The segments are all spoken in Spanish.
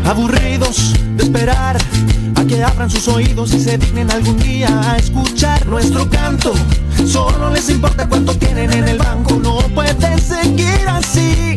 aburridos de esperar a que abran sus oídos y se dignen algún día a escuchar nuestro canto. Solo les importa cuánto tienen en el banco. No pueden seguir así.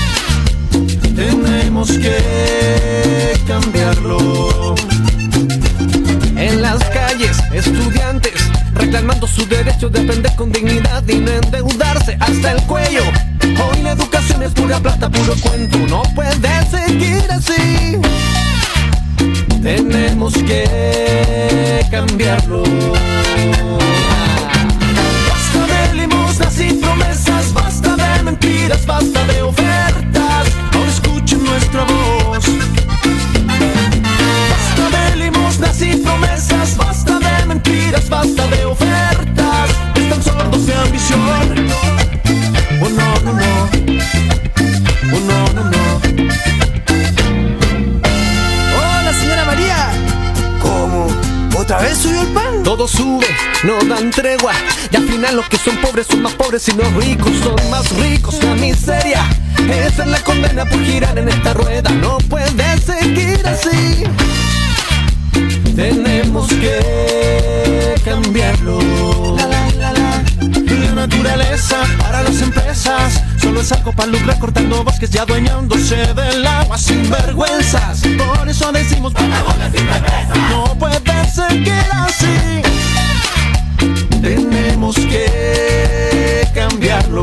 Tenemos que cambiarlo. En las calles, estudiantes reclamando su derecho de aprender con dignidad y no endeudarse hasta el cuello. Hoy la educación es pura plata, puro cuento. No puede seguir así. Tenemos que cambiarlo. Basta de limosnas y promesas, basta de mentiras, basta de ofertas. Ahora escuchen nuestra voz. Basta de limosnas y promesas, basta de mentiras, basta de ofertas. Están sordos de ambición. Oh no, no, no. Oh no, no, no. Hola, señora María. ¿Cómo? ¿Otra vez subió el pan? Todo sube, no dan tregua. Y al final los que son pobres son más pobres y los ricos son más ricos. La miseria, esa es la condena por girar en esta rueda. No puede seguir así. Tenemos que cambiarlo. La naturaleza para las empresas solo es algo para lucrar, cortando bosques y adueñándose del agua sin vergüenzas. Por eso decimos no puede seguir así. Tenemos que cambiarlo.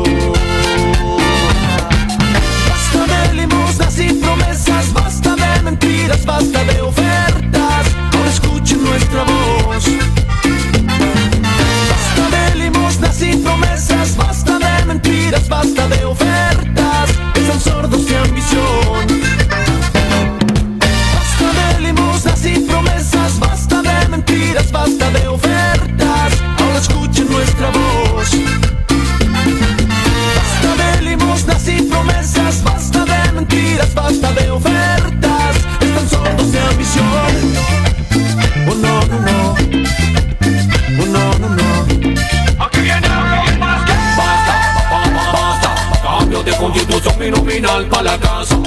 Basta de limosnas y promesas, basta de mentiras, basta de ofertas. Ahora escuchen nuestra voz. Basta de limosnas y promesas, basta de mentiras, basta de ofertas. Están sordos de ambición. Basta de limosnas y promesas, basta de mentiras, basta de ofertas. Ahora escuchen nuestra voz. Basta de limosnas y promesas, basta de mentiras, basta de ofertas. Están sordos de ambición. Oh no, no, no. Oh no, no, no. Aquí viene basta, cambio de constitución binominal para la casa.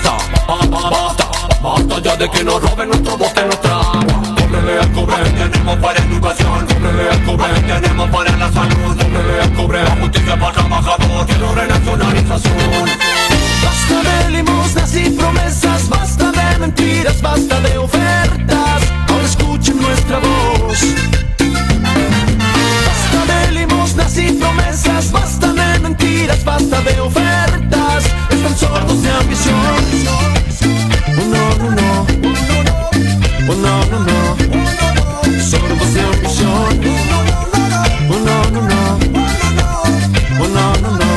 Basta ya de que nos roben nuestro bote, nuestra agua. Cóbrele al cobre, tenemos para educación. Cóbrele al cobre, tenemos para la salud. Cóbrele al cobre, la justicia para el trabajador. Quiero renacionalización. Basta de limosnas y promesas, basta de mentiras, basta de ofertas. Ahora escuchen nuestra voz. Basta de limosnas y promesas, basta de mentiras, basta de ofertas. Están sordos de ambición. Oh no, no, no. Oh no, no, no. Sordos de ambición. Oh no, no, no. Oh no, no, no.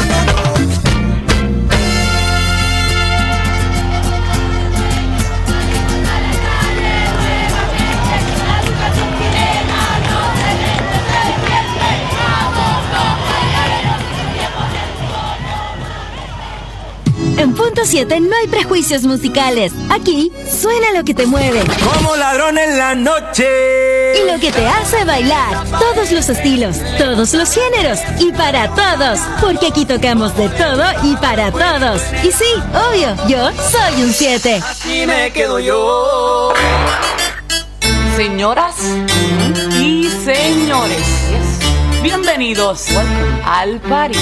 En Punto 7 no hay prejuicios musicales. Aquí suena lo que te mueve. Como ladrón en la noche. Y lo que te hace bailar. Todos los estilos, todos los géneros y para todos. Porque aquí tocamos de todo y para todos. Y sí, obvio, yo soy un 7. Así me quedo yo. Señoras y señores, bienvenidos al party.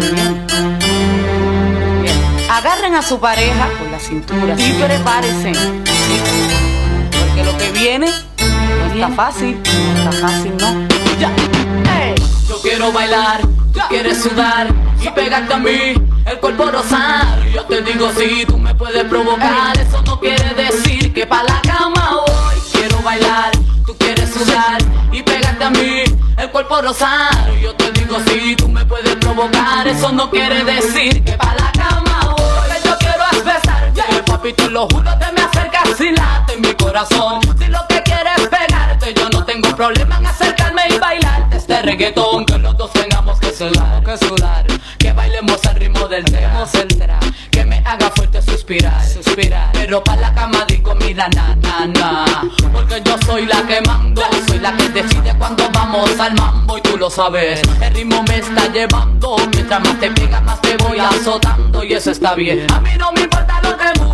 Agarren a su pareja por la cintura y prepárense, porque lo que viene no está fácil, no. Ya. Hey. Yo quiero bailar, tú quieres sudar y pegarte a mí, el cuerpo rosar. Yo te digo si tú me puedes provocar, eso no quiere decir que pa' la cama voy. Quiero bailar, tú quieres sudar y pegarte a mí, el cuerpo rosar. Yo te digo si tú me puedes provocar, eso no quiere decir que pa' la cama voy. Papi, te lo juro, te me acercas y late en mi corazón. Si lo que quieres es pegarte, yo no tengo problema en acercarme y bailarte este reggaetón. Que los dos tengamos que sudar, que bailemos al ritmo del tema, que me haga fuerte suspirar. Pero pa' la cama digo, mira, na. Porque yo soy la que mando, soy la que decide cuando vamos al mambo. Y tú lo sabes, el ritmo me está llevando. Mientras más te pegas, más te voy azotando. Y eso está bien, a mí no me importa lo que mucho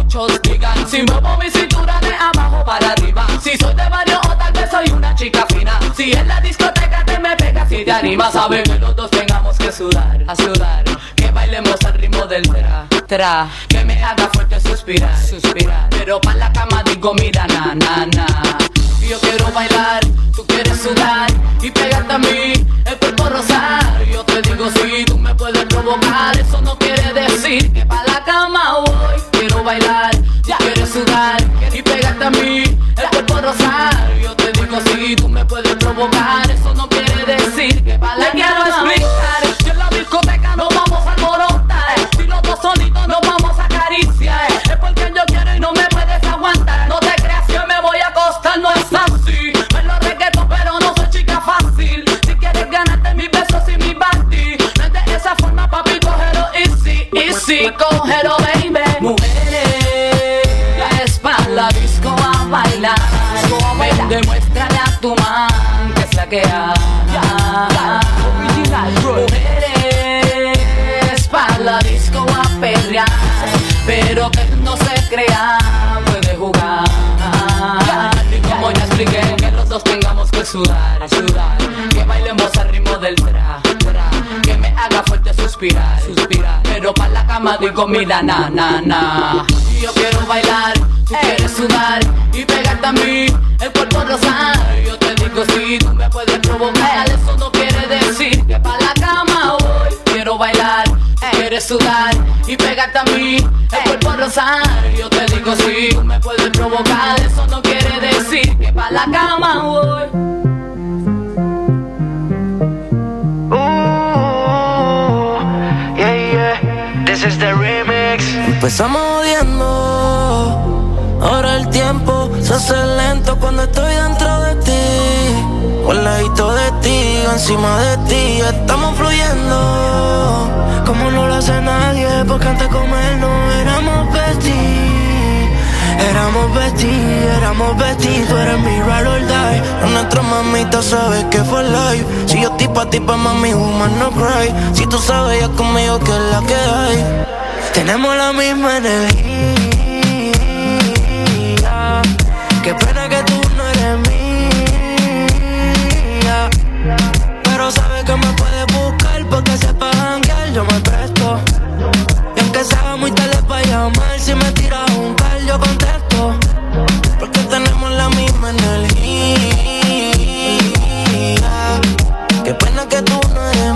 muchos digan. Si muevo mi cintura de abajo para arriba, si soy de barrio o tal vez soy una chica fina. Si en la discoteca te me pegas y te animas, sabe que los dos tengamos que sudar, a sudar. Que bailemos al ritmo del tra, que me haga fuerte suspirar, pero pa' la cama digo mira na, na, na. Yo quiero bailar, tú quieres sudar y pegarte a mí, el cuerpo rosar. Yo te digo sí, tú me puedes provocar, eso no quiere decir que pa' la cama voy. Quiero bailar, tú quieres sudar y pegarte a mí, el cuerpo rosar. Yo te digo sí, tú me puedes provocar, eso no quiere decir que pa' la cama voy. Yo en la discoteca nos vamos a alborotar, si los dos solitos nos vamos a acariciar. Es porque yo quiero y no me puedes aguantar. No te creas que me voy a acostar, no es así. Bailo reggaetón pero no soy chica fácil. Si quieres ganarte mis besos y mi body, no es de esa forma papi, cógelo easy, easy, cógelo baby. Mujeres, la espalda disco a bailar. Ven, demuéstrale a tu man que es la que hay. Mujeres, pa' la disco a perrear, pero que no se crea, puede jugar. Y como ya expliqué, que los dos tengamos que sudar, que bailemos al ritmo del tra, que me haga fuerte suspirar, pero pa' la cama digo mira na, na, na. Yo quiero bailar, tú quieres sudar y pegarte a mí, el cuerpo rosar. Yo te digo sí, tú me puedes provocar, eso no quiere decir que pa' la cama voy. Quiero bailar, quieres sudar y pegarte a mí, el cuerpo rosar. Yo te digo sí, tú me puedes provocar, eso no quiere decir que pa' la cama voy. This is the remix. Empezamos odiando, ahora el tiempo se hace lento cuando estoy dentro de ti. Al ladito de ti, encima de ti, estamos fluyendo como no lo hace nadie, porque antes de comer no éramos besties. Éramos besties, tú eres mi ride or die. Nuestra mamita sabe que fue live. Si yo estoy pa' ti, pa' mami, woman no cry. Si tú sabes ya conmigo que es la que hay. Tenemos la misma energía. Qué pena que tú no eres mía, pero sabes que me puedes buscar, porque sepa janguear, yo me presto. Y aunque sea muy tarde pa' llamar, si me tiras un call yo contesto, porque tenemos la misma energía. Qué pena que tú no eres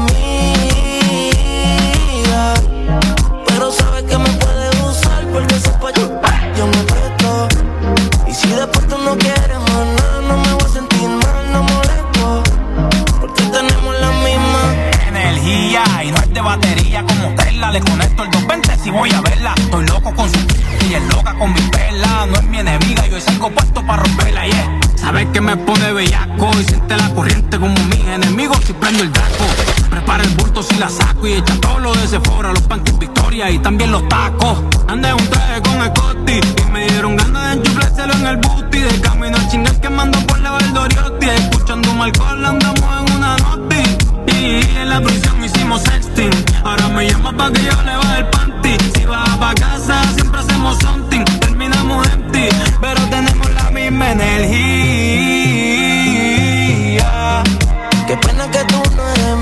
mía, pero sabes que me puedes usar, porque sepa yo me presto. Y si después tú no quieres más nada, no me voy a sentir mal, no molesto, porque tenemos la misma energía. Y no es de batería como Tesla, le conecto el 220 si voy a verla. Estoy loco con su y es loca con mi perla. No es mi enemiga, yo salgo puesto para romperla, yeah. Sabes que me pone bellaco y siente la corriente como mis enemigos si prendo el draco. Prepara el bulto si la saco y echa todo lo de Sephora, los panques Victoria y también los tacos. Andé un traje con el Coty y me dieron ganas de enchuflárselo en el booty. De camino a chingar quemando por la Valdoriotti, escuchando un alcohol andamos en una noti. Y en la prisión hicimos sexting, ahora me llama pa' que yo le baje el panty. Si vas pa' casa siempre hacemos something, terminamos empty, pero tenemos la misma energía. Qué pena que tú no eres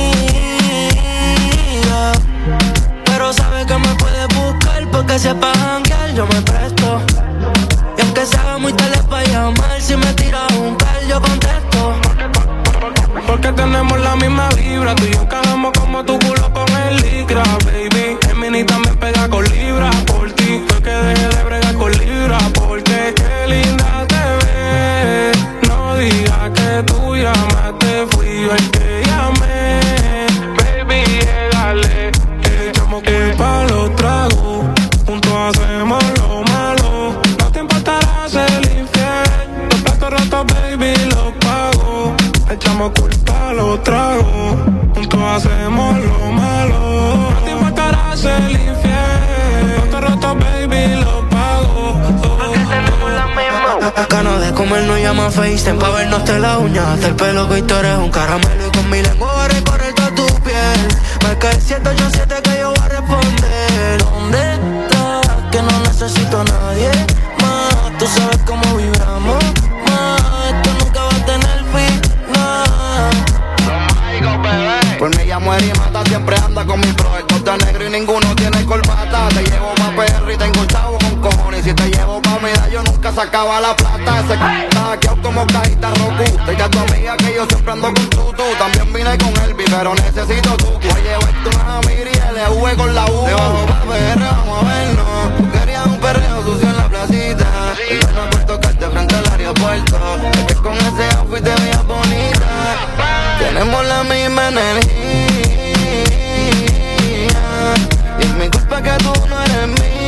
mía, pero sabes que me puedes buscar, porque sepa janguear, yo me presto. Y aunque sea muy tarde pa' llamar, si me tiras un call yo contesto, porque tenemos la misma vibra. Tú y yo encajamos como tu culo con el licra, baby. El mini también pega con libra. Por ti fue que dejé de bregar con libra, porque qué linda te ves. No digas que tú llamaste, fui yo el que llamé. Baby, llegale, echamos culpa a los tragos, juntos hacemos lo malo. No te importará ser infiel, los platos rotos, baby, los pago. Echamos culpa a los tragos, juntos hacemos lo malo. No te importará ser infiel, los platos rotos, baby, los pago. Porque tenemos la misma. Ganas de comer no llama FaceTime, pa' vernos de la uña hasta el pelo, que tú eres un caramelo. Y con mi lengua voy a recorrer toda tu piel. Marca el 787 que yo voy a responder. ¿Dónde estás? Que no necesito no tiene corbata. Te llevo pa' PR y tengo chavo con cojones. Si te llevo pa' medallo nunca sacaba la plata. Ese está hackeado como cajita Roku. Te a tu amiga que yo siempre ando con tutu. También vine con Elvis, pero necesito tú. Voy a llevarte una Amiri y LV con la U. Te bajo pa' PR, vamos a vernos. Tú querías un perreo sucio en la placita. Y yo no puedo tocarte frente al aeropuerto. Es que con ese outfit te veías bonita. Tenemos la misma energía. Y es mi culpa que tú no eres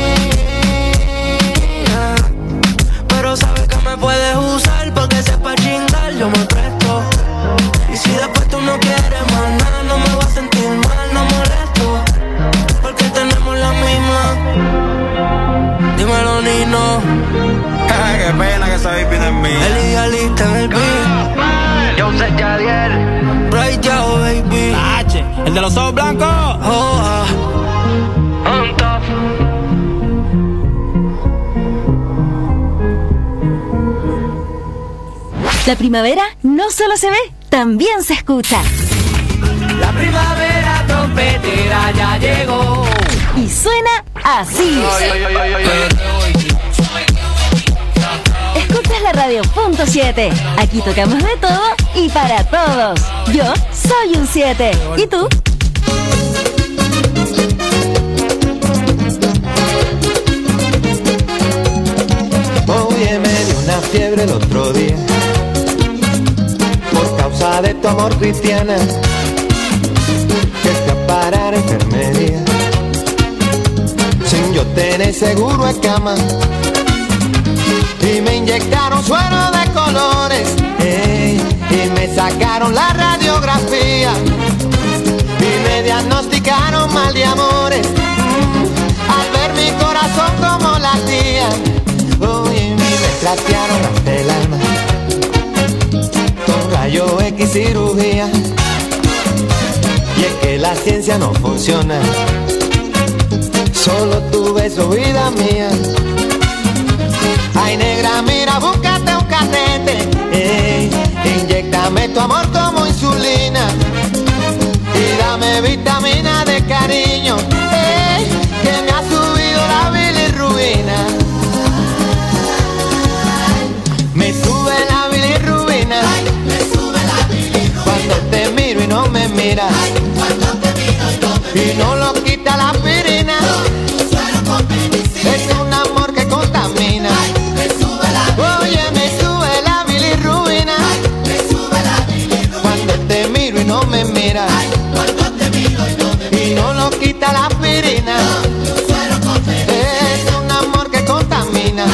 mía. Pero sabes que me puedes usar porque sepa chingar, yo me presto. Y si después tú no quieres más nada, no me vas a sentir mal, no molesto. Porque tenemos la misma. Dímelo, Nino. Qué pena que esa baby no es mía. El idealista en el beat. Yo sé Jadiel. Bright Yao, baby. H, el de los ojos blancos. Oh, on top. La primavera no solo se ve, también se escucha. La primavera trompetera ya llegó. Y suena así. Escuchas la radio .7. Aquí tocamos de todo y para todos. Yo soy un 7. ¿Y tú? Oye, me dio una fiebre el otro día por causa de tu amor, cristiana, que fui a parar a enfermería sin yo tener seguro de cama. Y me inyectaron suero de colores, y me sacaron la radiografía, y me diagnosticaron mal de amores, al ver mi corazón como latía. Oye, me trastearon hasta el alma con rayo X cirugía. Y es que la ciencia no funciona, solo tu beso, vida mía. Ay, negra, mira, búscate un catete, inyéctame tu amor como insulina y dame vitamina de cariño, que me ha subido la bilirrubina. Me sube la bilirrubina, cuando te miro y no me miras, y no lo quita la aspirina. Es un amor que contamina. Oye, me sube la bilirrubina, cuando te miro y no me miras, y no lo quita la aspirina. Es un amor que contamina.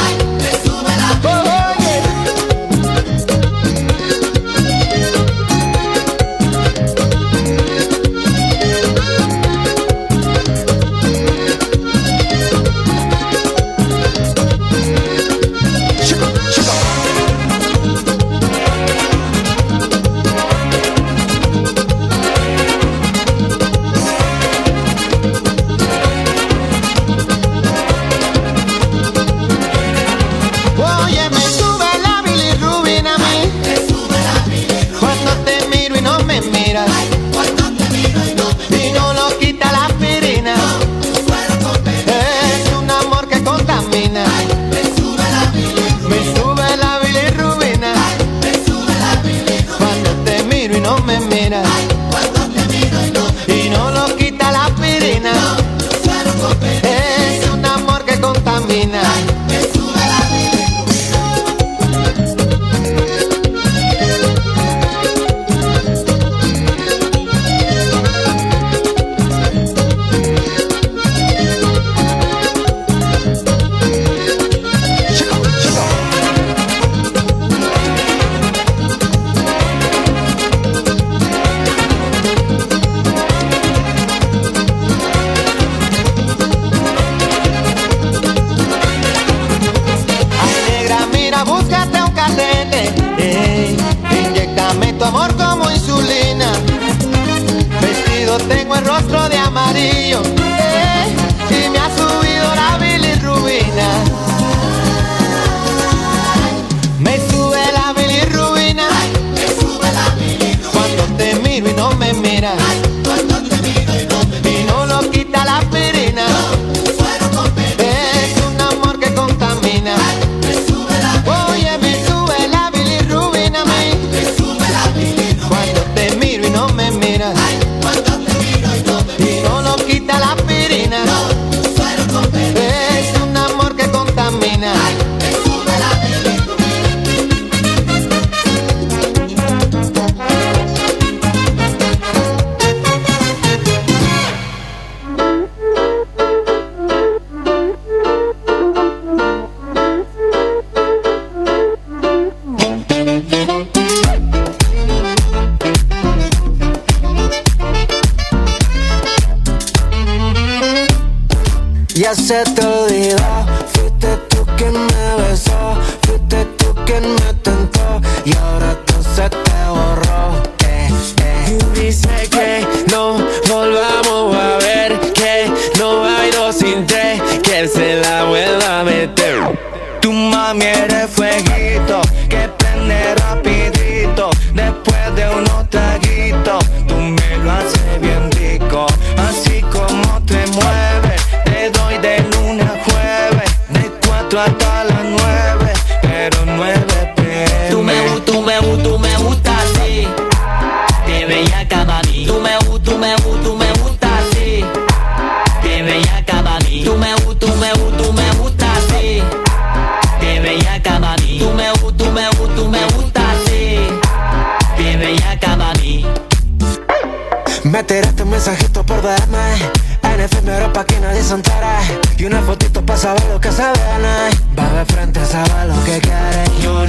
Ya se te olvidó, fuiste tú quien me besó, fuiste tú quien me tentó y ahora todo se te borró. Dice que no volvamos a ver, que no bailo sin tres, que él se la vuelva a meter. Tu mami eres fueguito, que prende rapidito, después de unos traguitos, tú me lo haces bien rico, así como te mueves, te doy de lunes a jueves, de 4 hasta las 9, pero 9 p.m. Tú me gusta así, te bellaca mami. Tú me gusta así, te bellaca mami. Tú me gusta así, te bellaca mami. Tú me gusta así, te bellaca mami. Me tiraste un mensajito por DM, en efímero pa' que nadie se entere, y una fotito pa' saber lo que se viene. Va de frente, sabe lo que quiere. Yo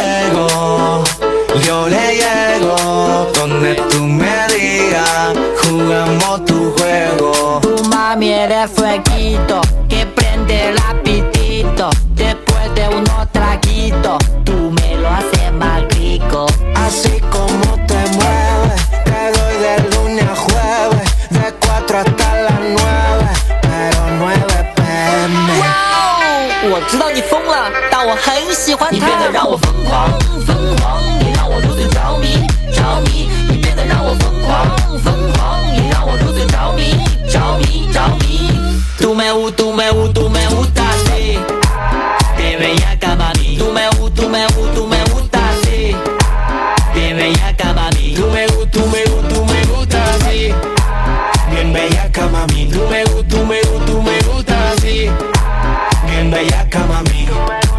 le llego, donde tú me digas, jugamos tu juego. Tu mami eres fueguito, que prende el apetito, después de unos traguitos, tú me lo haces más rico. Así como te mueves, te doy de lunes a jueves, de 4 hasta las 9, pero 9 p.m. 我知道你疯了，但我很喜欢他。你变得让我疯狂，疯狂，你让我如此着迷，着迷。你变得让我疯狂，疯狂，你让我如此着迷，着迷，着迷。Tú me gusta así, te bellaca mami. Tú me gusta así, te bellaca mami. Tú me gusta así, bien bellaca mami. Tú me gusta así, bien bellaca mami.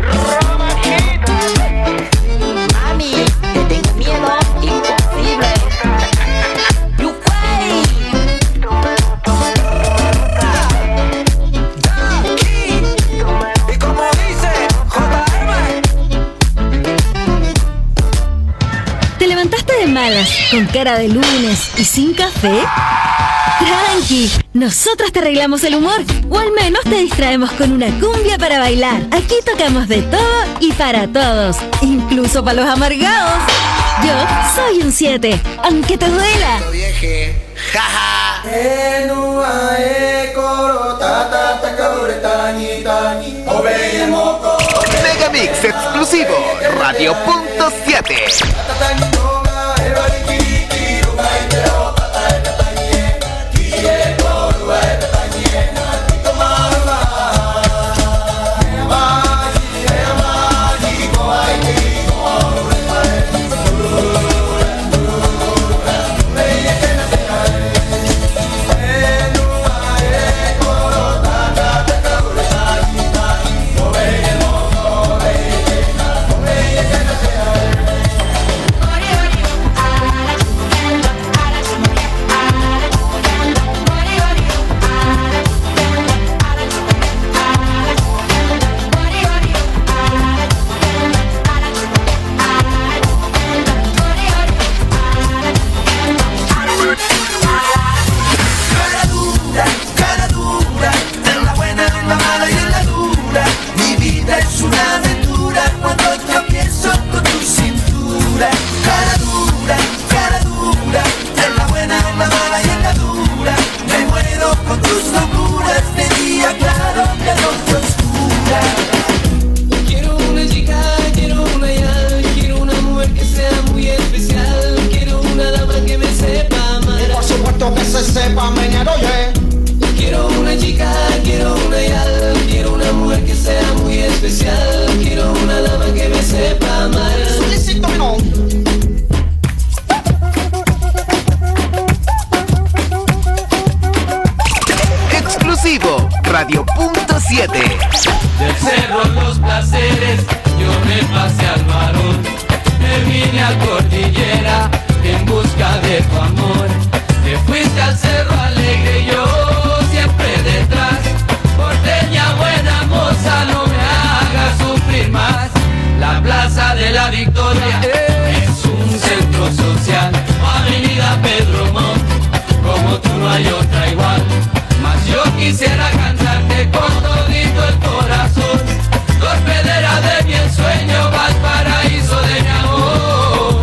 Mami, te tengo miedo, imposible. You way. Y como dice JM. ¿Te levantaste de malas, con cara de lunes y sin café? Tranqui, nosotros te arreglamos el humor, o al menos te distraemos con una cumbia para bailar. Aquí tocamos de todo y para todos, incluso para los amargados. Yo soy un 7, aunque te duela. Megamix exclusivo, Radio.7. Radio.7. Del cerro Los Placeres yo me pasé al Barón, me vine a Cordillera en busca de tu amor. Te fuiste al Cerro Alegre y yo siempre detrás. Porteña buena moza, no me hagas sufrir más. La Plaza de la Victoria es un centro social, Avenida Pedro Montt, como tú no hay otra igual. Mas yo quisiera cantarte darte con todito el corazón. Tu hospedera de mi ensueño, Valparaíso de mi amor.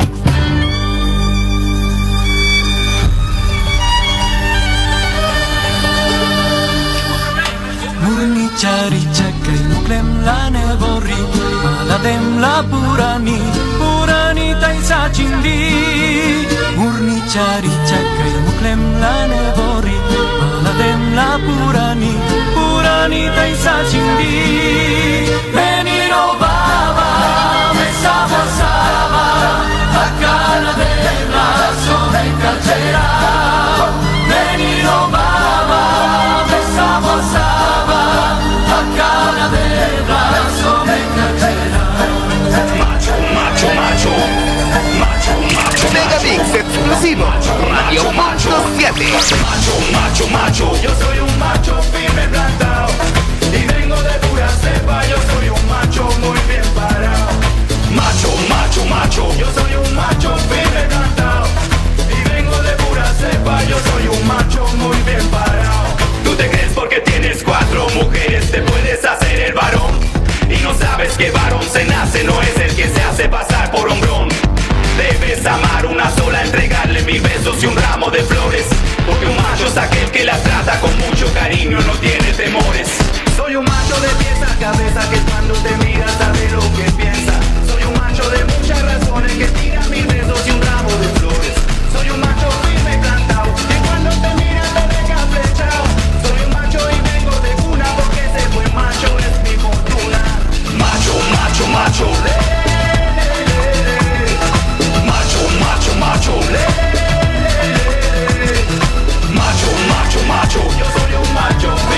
Murni cari cekai nuklem la nevori, maladem la purani tai sa cindi. Murni cari cekai nuklem la nevori, maladem la purani tai sa cindi. Menino baba, me sabosaba, a cara de brazo me encarceraba. Menino baba, me sabosaba, a cara de brazo me encarceraba. Macho Megamix exclusivo Radio.7. Macho, yo soy un macho firme plantado y vengo de pura cepa, yo soy un macho muy bien parado. Macho, yo soy un macho firme plantado y vengo de pura cepa, yo soy un macho muy bien parado. Tú te crees porque tienes 4 mujeres te puedes hacer el varón y no sabes que varón se nace, no es el que se hace pasar por hombrón. Debes amar una sola, entregarle 1000 besos y un ramo de flores, porque un macho es aquel que la trata con mucho cariño, no tiene temores. Soy un macho de pies a cabeza que cuando te mira sabe lo que piensa. Soy un macho de muchas razones que tira 1000 besos y un ramo de flores. Soy un macho firme plantado que cuando te mira te deja flechado. Soy un macho y vengo de cuna porque ese buen macho es mi fortuna. Macho. Macho, yo soy un macho.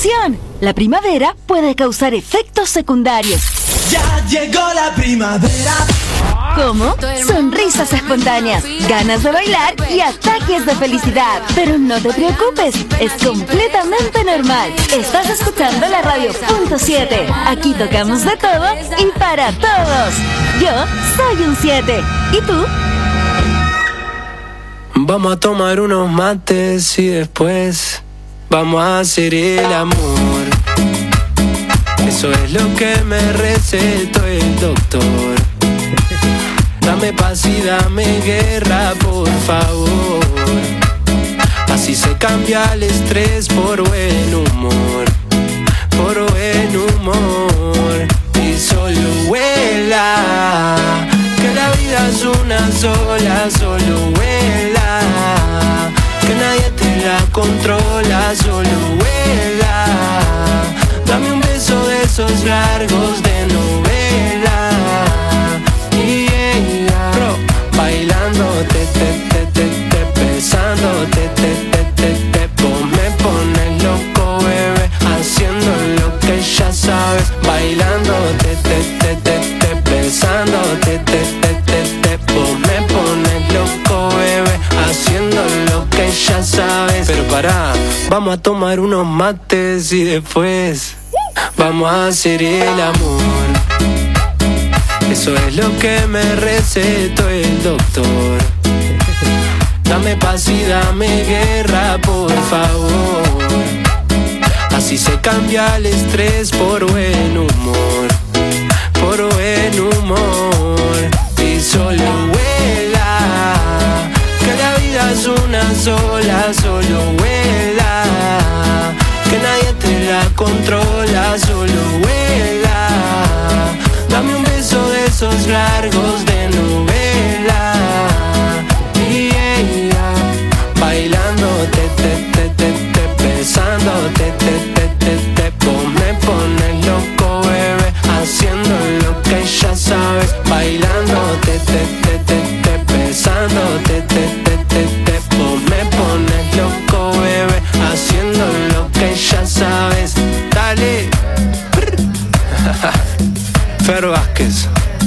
Atención, la primavera puede causar efectos secundarios. Ya llegó la primavera. ¿Cómo? Sonrisas espontáneas, ganas de bailar y ataques de felicidad. Pero no te preocupes, es completamente normal. Estás escuchando la radio .7. Aquí tocamos de todo y para todos. Yo soy un 7. ¿Y tú? Vamos a tomar unos mates y después vamos a hacer el amor. Eso es lo que me recetó el doctor. Dame paz y dame guerra, por favor. Así se cambia el estrés por buen humor. Por buen humor. Y solo vuela, que la vida es una sola. Solo vuela, que nadie te la controla. Solo vuela, dame un beso de esos largos de novela. Bro, bailando, besando, me pones loco, bebé, haciendo lo que ya sabes. Bailando, besando, me pones loco, bebé, haciendo lo que ya sabes. Pero pará, vamos a tomar unos mates y después vamos a hacer el amor. Eso es lo que me recetó el doctor. Dame paz y dame guerra, por favor. Así se cambia el estrés por buen humor. Por buen humor. Y solo vuela, que la vida es una sola. Solo vuela, que nadie te la controla. Solo vuela, dame un beso de esos largos de novela. Bailando, besando, me pones loco, bebé, haciendo lo que ya sabes. Bailando, besando, me pones loco, bebé, haciendo lo que ya sabes. Dale. Fer Vázquez.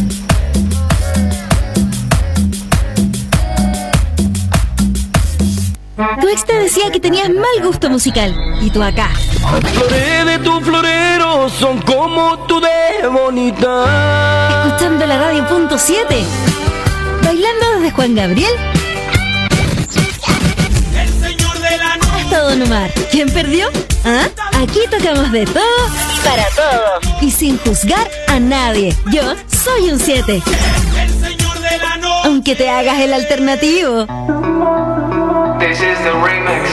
Tu ex te decía que tenías mal gusto musical. Y tú acá. Las flores de tu florero son como tú de bonita. Escuchando la radio .7. Bailando desde Juan Gabriel hasta Don Omar. ¿Quién perdió? ¿Ah? Aquí tocamos de todo y para todos. Y sin juzgar a nadie. Yo soy un 7. Aunque te hagas el alternativo. This is the remix.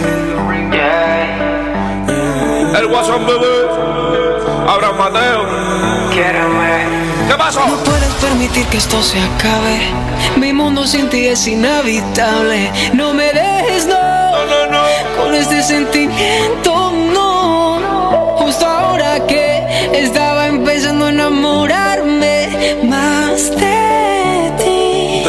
Yeah. El Guasón bebé, Abraham Mateo. ¿Qué pasó? No puedes permitir que esto se acabe. Mi mundo sin ti es inhabitable. No me dejes, no, no, no. Con este sentimiento, no. Justo ahora que estaba empezando a enamorarme más de ti.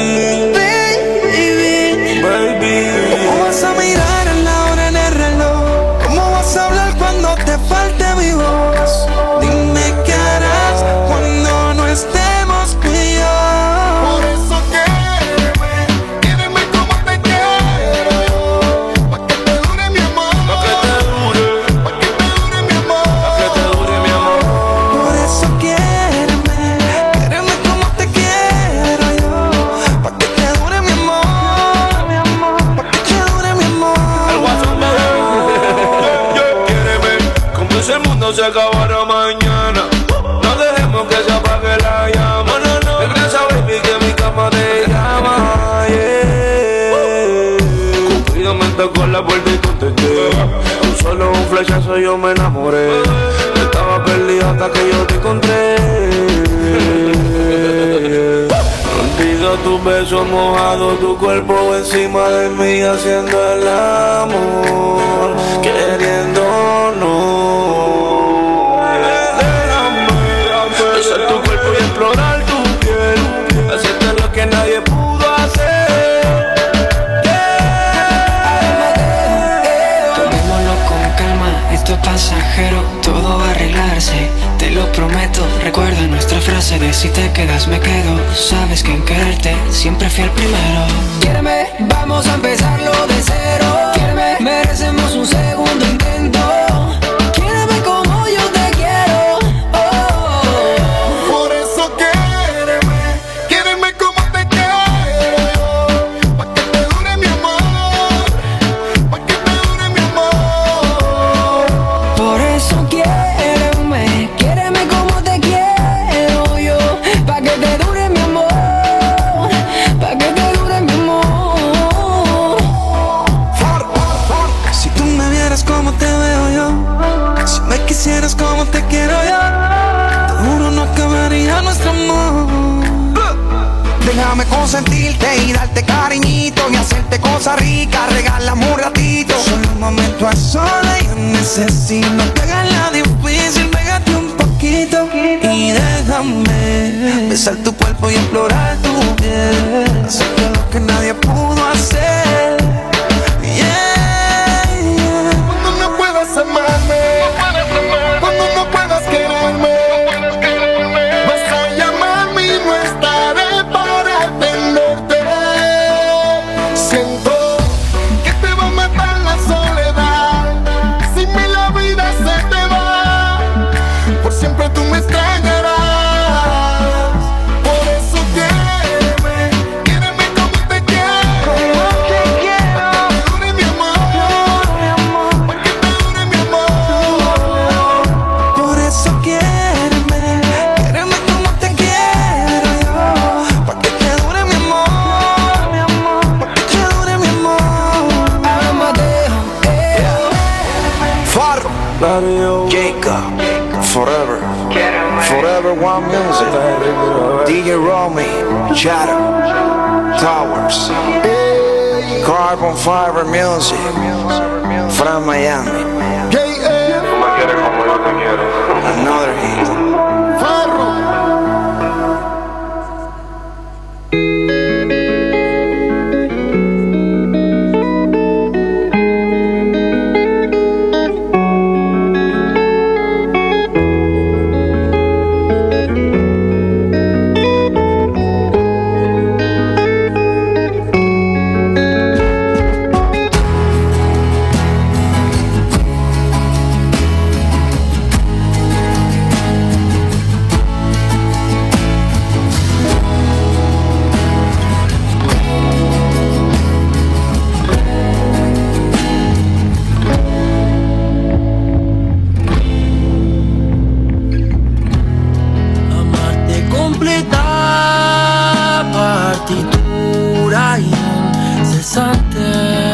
¿Cómo vas a mirar en la hora en el reloj? ¿Cómo vas a hablar cuando te falte mi voz? Dime qué harás cuando no estemos tú y yo. Por eso quédeme como te quiero yo. Pa' que te dure mi amor. Pa' que te dure mi amor. Pa' que te dure mi amor. Por eso quédeme como te quiero yo. Pa' que te dure mi amor. El mundo se acabará mañana. No dejemos que se apague la llama. No. Regresa, baby, que mi cama te llama. Yeah. Cupido me tocó la puerta y contesté. Tú solo un flechazo yo me enamoré. Estaba perdido hasta que yo te encontré. Contigo tus besos mojados, tu cuerpo encima de mí haciendo el amor, queriéndonos. Besar tu cuerpo y explorar tu piel, hacerte lo que nadie pudo hacer. Tomémoslo con calma, esto es pasajero, todo va a arreglarse, te lo prometo. Recuerda nuestra frase de si te quedas me quedo. Sabes que en quererte siempre fui el primero. Quiéreme, vamos a empezarlo de cero. Quiéreme, merecemos un segundo intento. Quiéreme como yo te quiero. Por eso quiéreme como te quiero. Pa' que te dure mi amor, pa' que te dure mi amor. Por eso quiéreme como te quiero yo. Pa' que te dure mi amor, pa' que te dure mi amor. Si tú me vieras como te veo yo, si me quisieras como te quiero yo, te juro no acabaría nuestro amor. Déjame consentirte y darte cariñito y hacerte cosas ricas, regalame un ratito. Solo un momento a solas yo necesito. No te hagas la difícil, pégate un poquito y déjame besar tu cuerpo y explorar tu piel. Hacerte lo que nadie pudo hacer. Cuando no puedas amarme, cuando no puedas quererme, vas a llamarme y no estaré para atenderte. Siento que te va a matar la soledad. Sin mí la vida se te va. Por siempre tú me extrañarás. Por eso quiéreme como te quiero. Pa' que te dure mi amor, pa' que te dure mi amor. Por eso quiéreme como te quiero yo. Pa' que te dure mi amor, pa' que te dure mi amor. Farro, Jacob, Forever, Forever One Music, DJ Romy, Shadow, Towers, Carbon Fiber Music, from Miami, another hit. Amarte completa partitura incesante.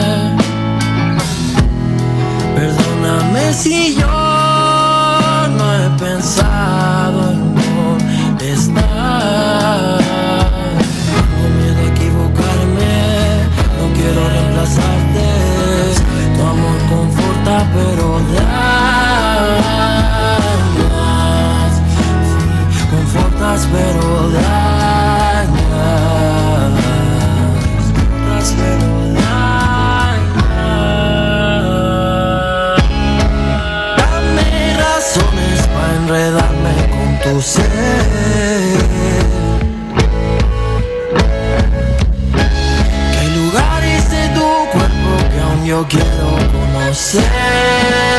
Perdóname si yo no he pensado en molestar. Tengo miedo a equivocarme, no quiero reemplazarte. Tu amor conforta pero dañas. Sí, confortas pero dañas. Confortas pero dañas. Dame razones para enredarme con tu ser. Que hay lugares de tu cuerpo que aún yo quiero conocer.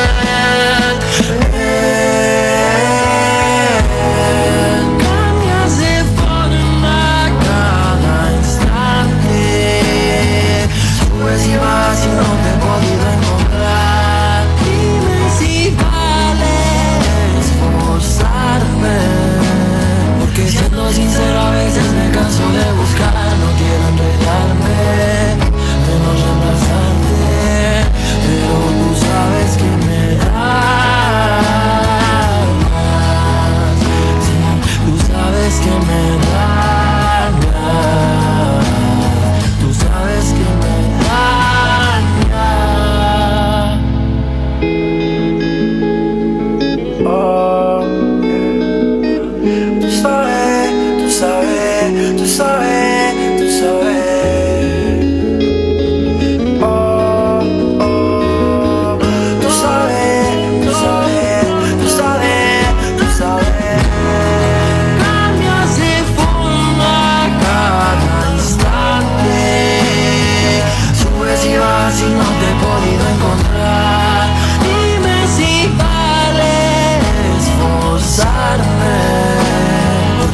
Cambias de forma cada instante. Subes y vas y no te he podido encontrar. Dime si vale esforzarme, porque siendo sincero a veces me canso de buscar. No quiero enredarme, de no reemplazarte, pero tú sabes que me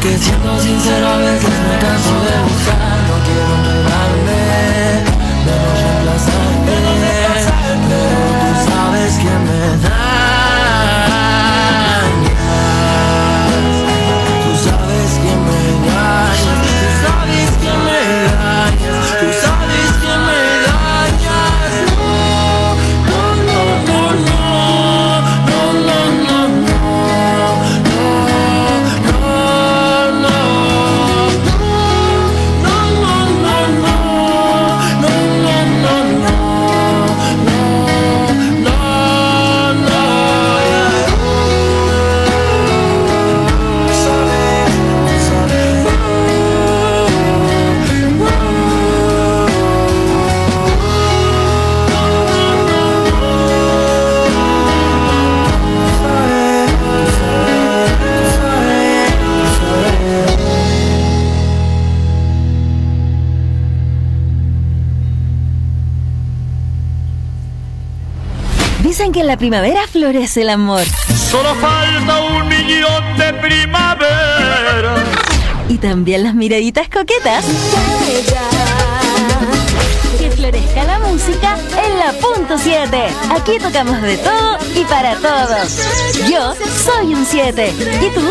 Porque siendo sincero a veces me canso de buscar. No quiero enredarme, menos reemplazarte, pero tú sabes que me dañas. Tú sabes que me dañas. Tú sabes que me dañas. Tú sabes que me dañas. No, no, no, no, no, no, no, no. Dicen que en la primavera florece el amor. Solo falta 1.000.000 de primavera. Y también las miraditas coquetas. Que florezca la música en la punto 7. Aquí tocamos de todo y para todos. Yo soy un 7. ¿Y tú?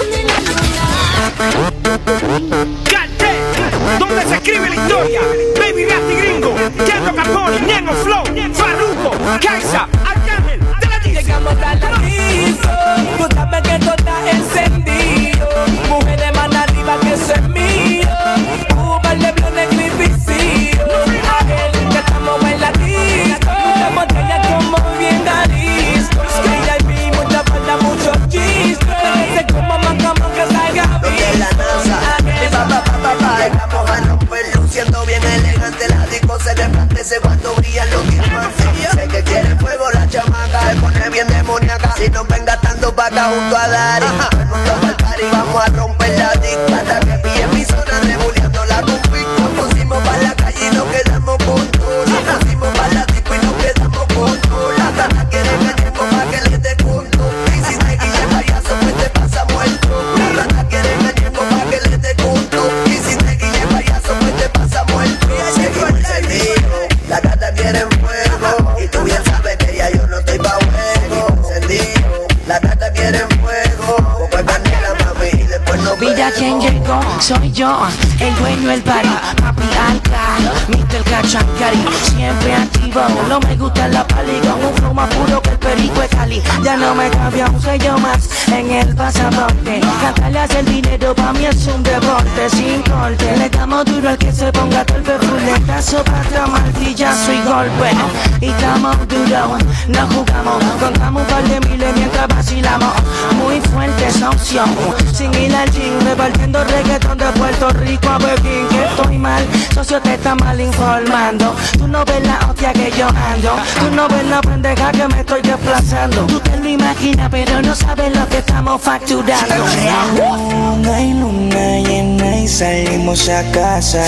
¡Cante! ¿Dónde se escribe la historia? Baby Rasty Gringo, Keto Capone, Ñengo Flow, Farruko, Kaisa, Arcángel, de la disco. Llegamos a la disco, tú sabes que todo está encendido. Mujeres más arriba que eso es mío. Cuba, Leblon, Eclipsio. Aquel que estamos en la disco. Muchas botellas como bien disco. VIP, mucha falta, muchos chistes. Se como manca, salga bien. La NASA, estamos a romper, luciendo bien elegante. La disco se resplandece cuando brillan los diamantes. Sé que quiere fuego la chamaca, se pone bien demoníaca. Si nos ven gastando paca junto a Dari, todo el mundo pa'l party, vamos a romper la disco. Hasta que pille mi zona, rebuleando la compi. Nos pusimos pa' la calle y nos quedamos con todo. Nos pusimos pa' la disco y nos quedamos con todo. La tata quiere venirnos pa' que les dé punto. Y si te guille payaso, pues te pasa muerto. La tata quiere venirnos pa' que les dé punto. Y si te guille payaso, pues te pasa muerto. Seguimos encendido, la tata quiere fuego. Y tú bien sabes que ya yo no estoy pa' juego. Encendido, la tata quiere fuego. Poco de canela, mami, y después no Vida quien llegó, soy yo, el dueño del party, papi Alca, Mr. Cachancari, siempre activo, no me gusta la pali, con un flow más puro que el perico de Cali, ya no me cambia un sello más en el pasaporte, cantarle hace el dinero pa' mí es un deporte, sin corte, le damos duro al que se ponga torpe, ruletazo, patra, martillazo y golpe, y estamos duros, no jugamos, contamos un par de miles mientras vacilamos, muy fuerte esa opción, sin ir al gym, repartiendo reggaetón de Puerto Rico a Pekín, que estoy mal, socio te está mal informando, tú no ves la hostia que yo ando, tú no ves la pendeja que me estoy desplazando, tú te lo imaginas pero no sabes lo que estamos facturando. Luna y luna llena y salimos a casa.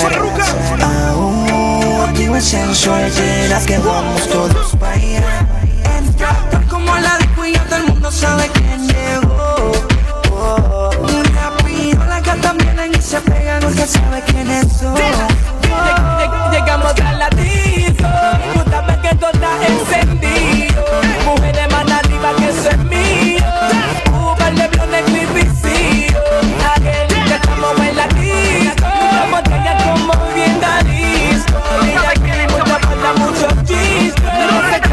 Aún digo sensual, quieras que vamos todos pa' allá. Entra como la disco y ya todo el mundo sabe quién llegó. Rápido las gatas vienen y se pegan, nunca sabe quiénes son. Llegamos a la disco, tú sabes que todo está encendido. Mujeres más arriba que eso es mío. Cuba, Leblon, Eclipsio. Aquel que estamos en la disco. Muchas botellas como bien disco. VIP, mucha falta, muchos chistes. No sé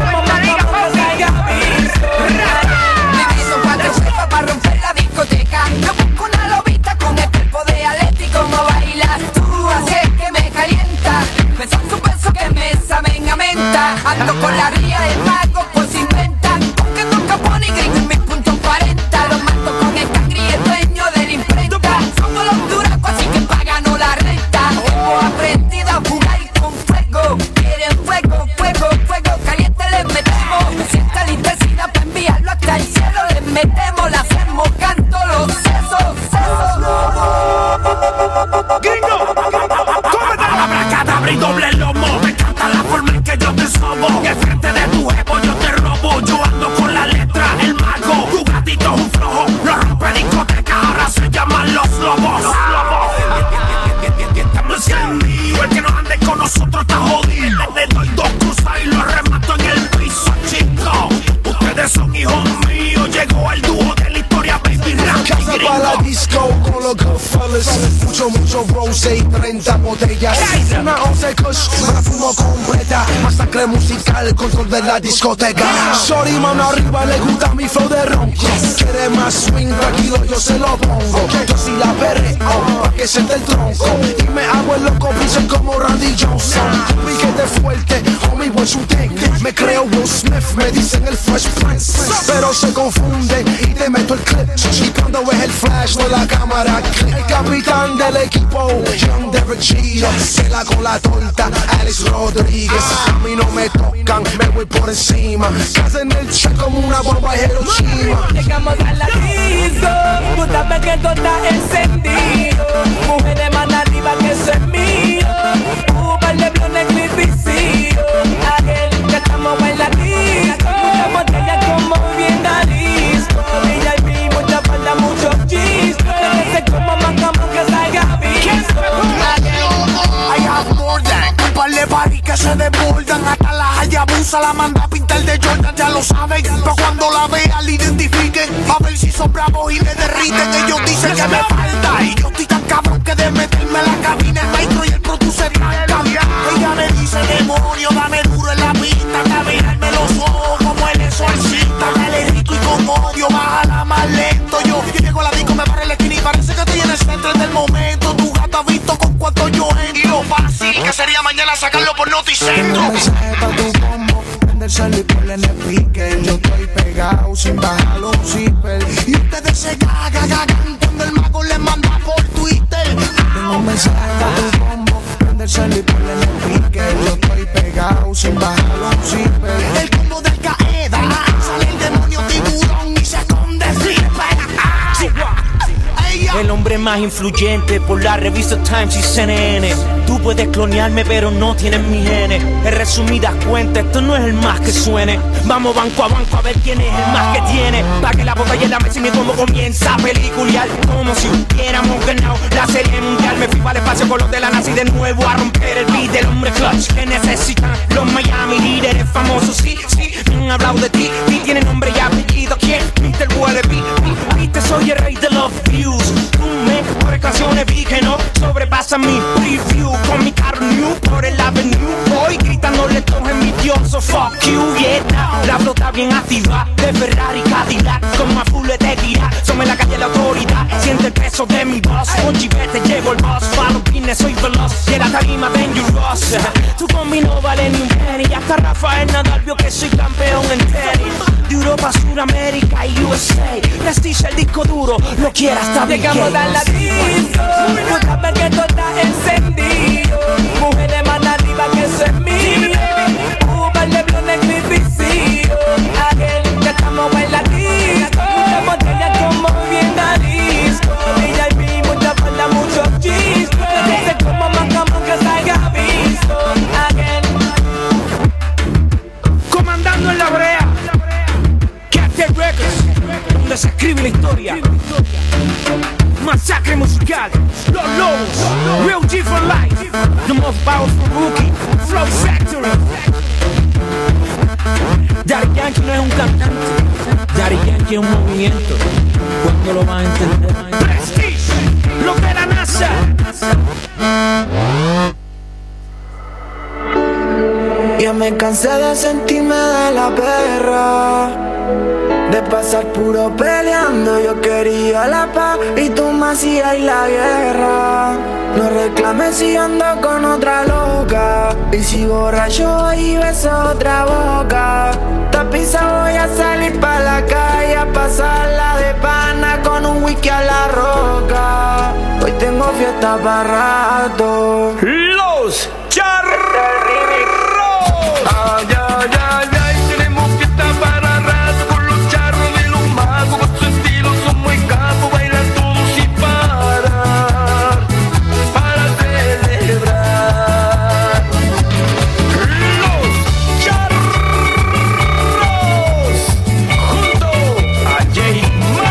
son 6:30 botellas. Una 11 Kush, me la fumo completa. Masacre musical, control de la discoteca. Shorty, mano arriba, le gusta mi flow de ronco. Quiere más swing, tranquilo, yo se lo pongo. Yo sí la perreo, pa' que siente el tronco. Y me hago el loco, piso como Randy Johnson. Piquete fuerte, homie, what's you think? Me creo Will Smith, me dicen el Fresh Prince. Pero se confunde y te meto el clip. Y cuando ves el flash, no la cámara clip. El capitán del equipo, Young Derek Jeter. Pela con la torta, Alex Rodríguez. A mí no me tocan, me voy por encima. Hacen el check como una bomba Hiroshima. Llegamos a la disco, tú sabes que todo está encendido. Mujeres más arriba que eso es mío. Uber de blonde clipicillo. Aquel que estamos en la disco. Muchas botellas como bien disco. VIP, mucha falda, muchos chis. Se como más que salga visto. I have more than un par de paris que se desbordan. Hasta la Hayabusa la manda a pintar de Jordan, ya lo saben. Pero cuando la vean, la identifiquen. A ver si son bravos y le derriten. Ellos dicen que me falta. Y yo estoy tan cabrón que de meterme en la cabina el maestro y el producer tranca. Ella me dice, demonio, dame duro en la pista. A mirarme los ojos como el exorcista. Dale rico y con odio, bájala más lento. Yo llego a la disco, me paro en la esquina y parece que estoy en el centro del momento. Tu gata ha visto con cuánto yo entro. Y lo fácil que sería mañana sacarlo por Noticentro. Un mensaje pa' tu combo, prende el cel y ponle en el speaker. Yo estoy pegado sin bajarlo un zipper. Y ustedes se cagan cuando el mago les manda por Twitter. Tengo un mensaje pa' tu combo, prende el cel y ponle en el speaker. Yo estoy pegado sin bajarlo un zipper. El combo del Qaeda, sale el demonio tiburón y se esconde Flipper. El hombre más influyente por la revista Times y CNN. Tú puedes clonearme pero no tienes mi genes. En resumidas cuentas, esto no es el más que suene. Vamos banco a ver quién es el más que tiene. Pa' que la botella en la mesa y mi combo comienza a peliculear. Como si hubiéramos ganado la serie mundial. Me fui para el espacio con los de la NASA y de nuevo a romper el beat del hombre clutch que necesitan los Miami líderes famosos. Sí, me han hablado de ti. Ti tiene nombre y apellido. ¿Quién? Mr. Wallaby. Viste, soy el rey de los views. Tú mejores canciones vi que no sobrepasa mi preview. Con mi carro new por el avenue. Voy gritándole todo envidioso. Fuck you, yeah. La flota bien activa de Ferrari Cadillac. Con más full de tira. Somos en la calle la autoridad. Siente el peso de mi voz. Con chivete llevo el boss. Para los pines soy veloz. Y en la tarima dangerous. Tu combi no vale ni un penny. Y hasta Rafael Nadal vio que soy campeón en tenis. De Europa, Suramérica y USA. Prestige el disco duro. Lo quiera hasta mi llegamos a la disco, tú sabes que todo está encendido. Mujeres más arriba que eso es mío. Uber de blonde clipicillo. Aquel que estamos en la disco. Muchas botellas como bien disco. VIP, mucha falda, muchos chis. Se como más que salga visto. Aquel comandando en la brea. Captain Records, donde se escribe la historia. Masacre musical, los lobos, Real G for life, the most powerful rookie, Flow Factory. Daddy Yankee no es un cantante, Daddy Yankee es un movimiento. ¿Cuándo lo vas a entender? Prestige, los de la NASA. Ya me cansé de sentirme de la perra, de pasar puro peleando. Yo quería la paz y tú me hacías la guerra. No reclames si ando con otra loca. Y si borracho y beso otra boca. Tapiza voy a salir pa' la calle a pasarla de pana con un whisky a la roca. Hoy tengo fiesta para rato. Los Charros. Ay, ay, ay, ay, tenemos fiesta para rato con los charros de los magos. Con su estilo son muy capos, bailan todos sin parar para celebrar. Los Charros junto a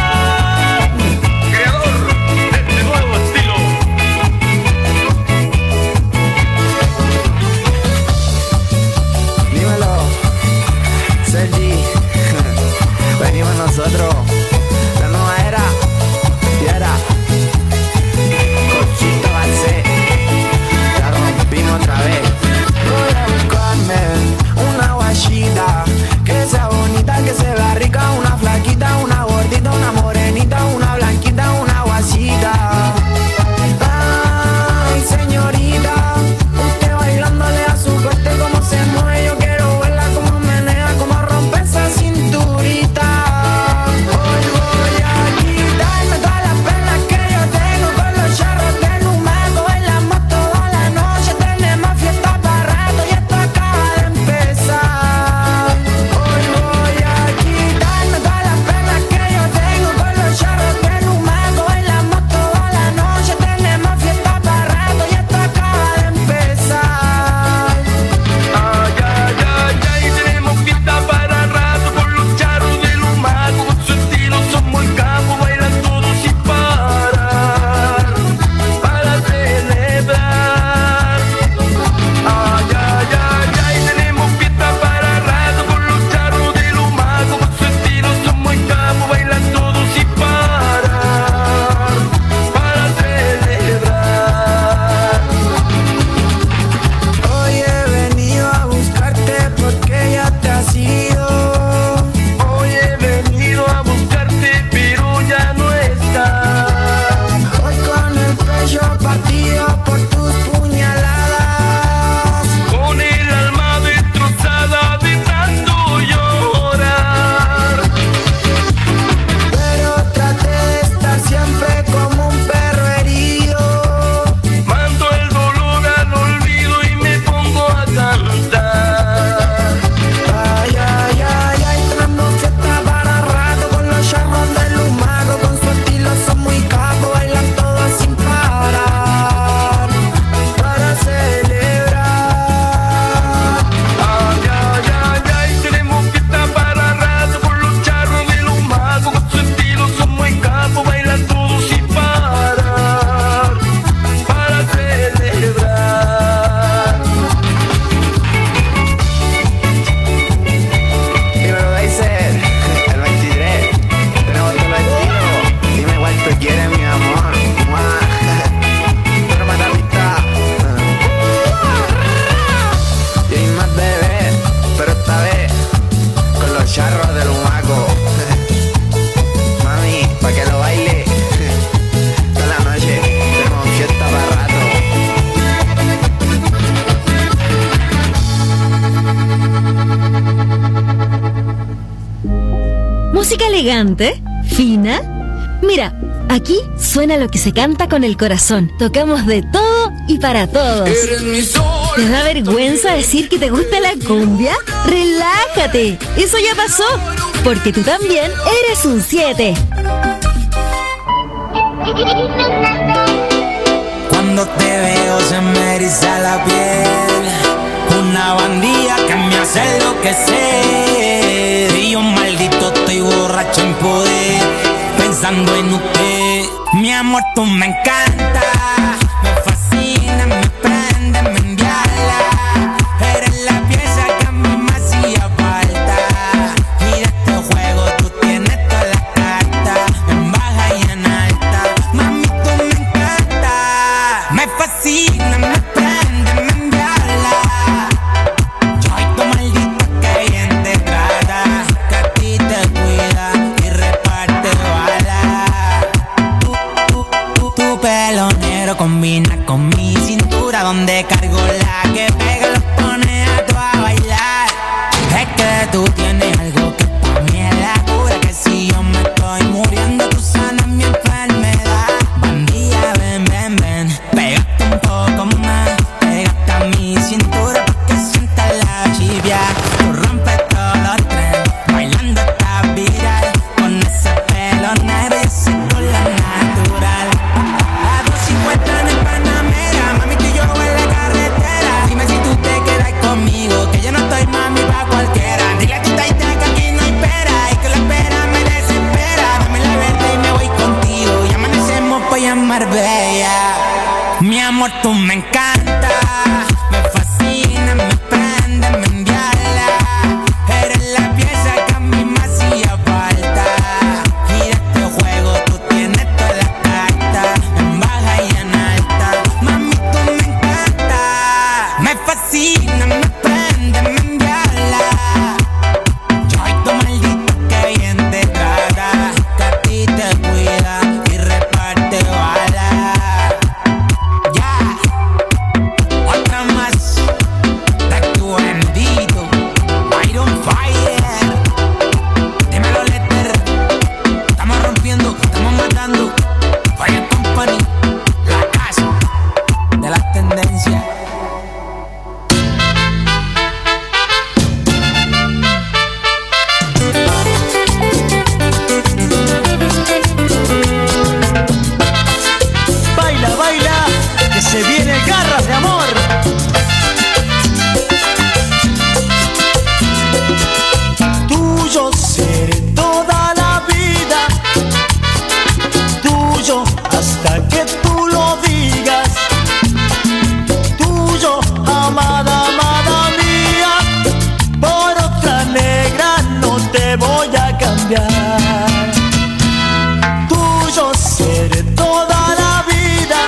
J-Man, creador de este nuevo estilo. Música elegante, fina. Mira, aquí suena lo que se canta con el corazón. Tocamos de todo y para todos. ¿Te da vergüenza decir que te gusta la cumbia? ¡Relájate! Eso ya pasó, porque tú también eres un 7. Cuando te veo se me eriza la piel, una bandida que me hace enloquecer. Y yo maldito estoy borracho en poder, pensando en usted. Mi amor, tú me encanta, me fascina, me prende, me enviala. Eres la pieza que a mí me hacía falta. Y de este juego tú tienes todas las cartas, en baja y en alta. Mami, tú me encanta, me fascina, me prende, me enviala. Yo y tu maldita que bien te trata, que a ti te cuida y reparte balas. Tu pelo negro combina con mi cintura, donde cargo la que pega los pone a tu a bailar. Es que tú tienes algo que pa' mí es la cura, que si yo me estoy muriendo tú sanas mi enfermedad. Bandida, ven, ven, ven, pégate un poco más, pégate a mi cintura pa' que sientas la chivia. Tú rompes todos los trenes, bailando esta viral, con ese pelo negro y ese color natural. A 250 en el Panamera, mami, tú y yo en la carretera. Dime si tú te quedas conmigo, que yo no estoy mami pa' cualquiera. Dile a tu taita que aquí no hay pera, y que la espera me desespera. Dame la verde y me voy contigo, y amanecemos pa' llamar bella. Mi amor, tú me encanta, me fascina, me prende, me enviala. Eres la pieza que a mí me hacía falta. Y de este juego tú tienes todas las cartas, en baja y en alta. Mami, tú me encanta, me fascina, me prende, me enviala. Yo y tu maldita que bien te trata, que a ti te cuida y reparte balas. Ya, otra más de tu bendito Iron Fire. Dímelo, Letter. Estamos rompiendo, estamos matando. Fire Company, la casa de las tendencias. Baila, baila, que se viene garras de amor. Tuyo seré toda la vida, tuyo hasta que tú lo digas. Tuyo, amada, amada mía, por otra negra no te voy a cambiar. Tuyo seré toda la vida,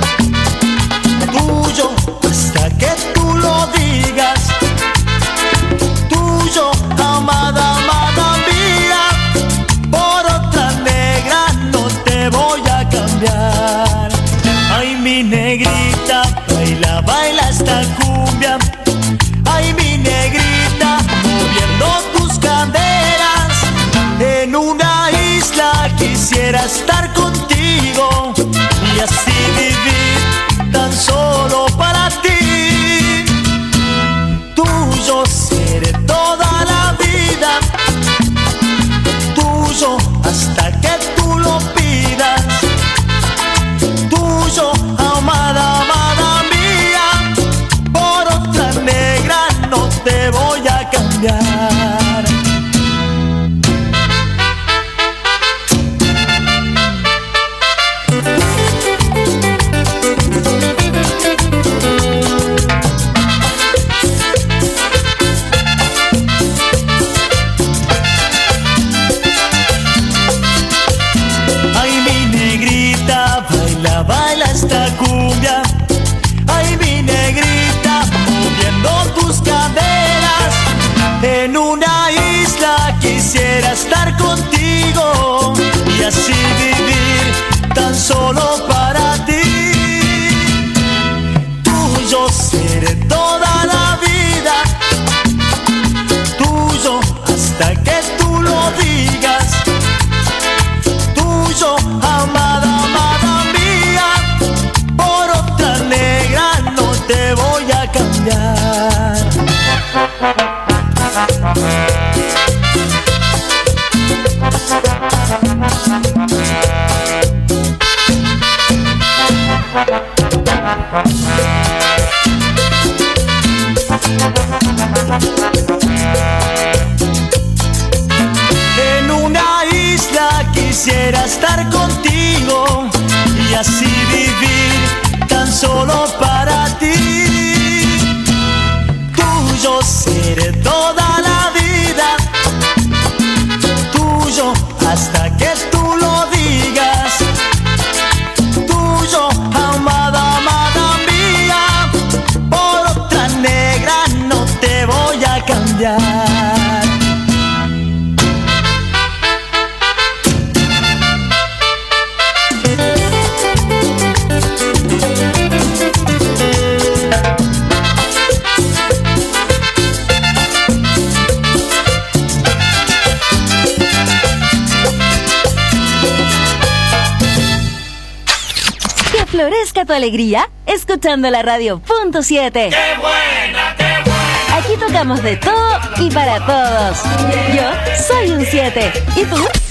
tuyo hasta que tú lo digas. Tuyo, amada, amada mía, por otra negra no te voy a cambiar. Ay, mi negrita, baila, baila esta cumbia. Ay, mi negrita, moviendo tus caderas. En una isla quisiera estar contigo y así vivir tan solo para ti. Tuyo seré toda la vida, tuyo hasta que tú lo pidas. Tuyo, amada, amada mía, por otra negra no te voy a cambiar. Ay, mi negrita, baila, baila esta cumbia. Ay, mi negrita, moviendo tus caderas. En una isla quisiera estar contigo y así vivir tan solo para ti. Tuyo seré toda la vida, tuyo hasta que tú lo digas. En una isla quisiera estar contigo y así vivir tan solo para ti. Tuyo seré toda la vida, tuyo hasta que tú lo digas. Tuyo, amada, amada mía, por otra negra no te voy a cambiar. Florezca tu alegría escuchando la radio.7. ¡Qué buena, qué buena! Aquí tocamos de todo y para todos. Yo soy un 7. ¿Y tú?